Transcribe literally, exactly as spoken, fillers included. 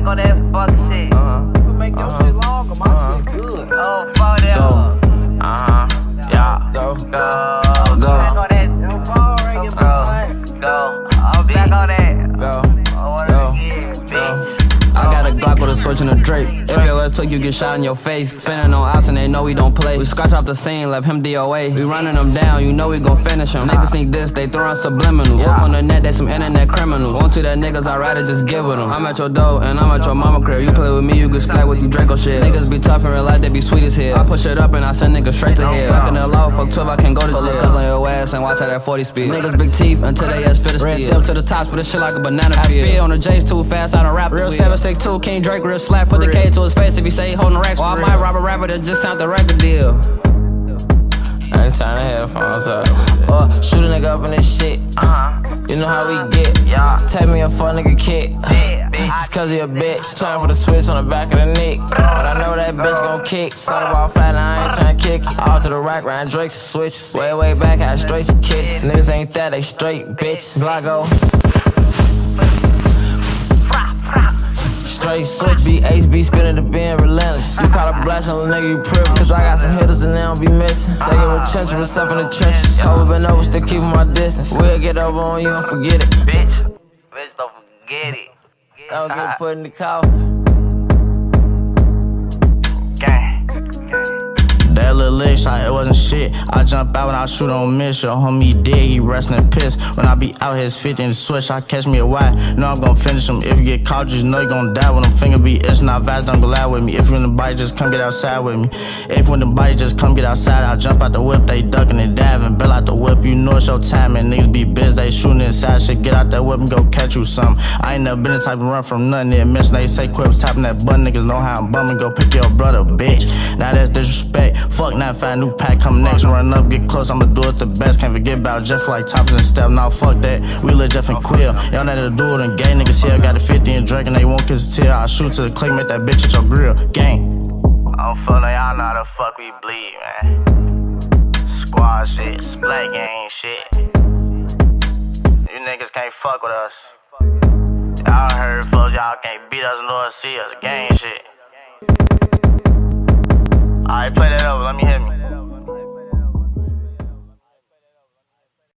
back on that fuck shit. Uh-huh. You can make your Uh-huh. shit longer, my Uh-huh. shit good. Oh, fuck that. Go. Uh-huh. Yeah. Go. Go. Go. Back on that. Yo, fall right, get my son. Go. Go. I'm back on that. Go. I wanna Go. get bitch. I got a Glock with a switch and a Drake. If your ass took, you get shot in your face. Spinning on ops and they know we don't play. We scratch off the scene, left him D O A. We running them down, you know we gon' finish him. Niggas think this, they throwin' subliminals. Wolf on the net, they some internet criminals. Want to that niggas, I'd rather just give with them. I'm at your door and I'm at your mama crib. You play with me, you get splat with you Draco shit. Niggas be tough in real life, they be sweet as hell. I push it up and I send niggas straight to hell. Back in the law, fuck twelve, I can't go to jail. Pull a cuz on your ass and watch out that forty speed. Niggas big teeth until they ass fit a Red tip to the tops, but this shit like a banana peel. I speed on the J's too fast, I don't rap. Real seven six two, King Drake, real slap. Put the K to his face if he say he holding racks. Or I might rob a rapper that just sound the record deal. I ain't trying to have headphones up. Or shoot a nigga up in this shit. Uh-huh. You know how we get. Yeah. Take me a fuck nigga kick. Yeah, bitch. Just cause he a bitch. Trying with a switch on the back of the neck. But I know that bitch gon' kick. Son about fat, I ain't tryna kick it. All to the rack, Ryan Drake's switch. Way, way back, I straight to kids. Niggas ain't that, they straight, bitch. Glago. Straight switch, B H B spinning the bin, relentless. You caught a blast on a nigga, you privileged. Cause I got some hitters and they don't be missing. They get retrenching, what's up in the trenches. Cold been over, still keeping my distance. We'll get over on you, don't forget it. Bitch. Bitch, don't forget it. Don't get put in the coffin. Gang. Gang. That little leg shot, it wasn't shit. I jump out when I shoot on miss. Your homie dead, he resting piss. When I be out here, it's fifty in the switch. I catch me a wide. Know I'm gon' finish him. If you get caught, you just know you gon' die. When them finger be itching, I vibes, don't go loud with me. If you in the bite, just come get outside with me. If you in the bite, just come get outside. I jump out the whip, they ducking and diving. Bill out the whip, you know it's your time. And niggas be biz, they shooting inside shit. Get out that whip and go catch you something. I ain't never been the type to run from nothing. They miss, they say quips, tapping that button. Niggas know how I'm bumming. Go pick your brother, bitch. Now that's disrespect. Fuck nine five, new pack coming next. Run up, get close, I'ma do it the best. Can't forget about Jeff like tops and step. Now fuck that, we let Jeff and Quill. Y'all know to do it and gay niggas here. Got a fifty and Drake and they won't kiss a tear. I shoot to the click, make that bitch at your grill. Gang. I don't feel like y'all know how the fuck we bleed, man. Squad shit, splat gang shit. You niggas can't fuck with us. Y'all heard folks, y'all can't beat us nor see us. Gang shit. Alright, play that over, let me hit me.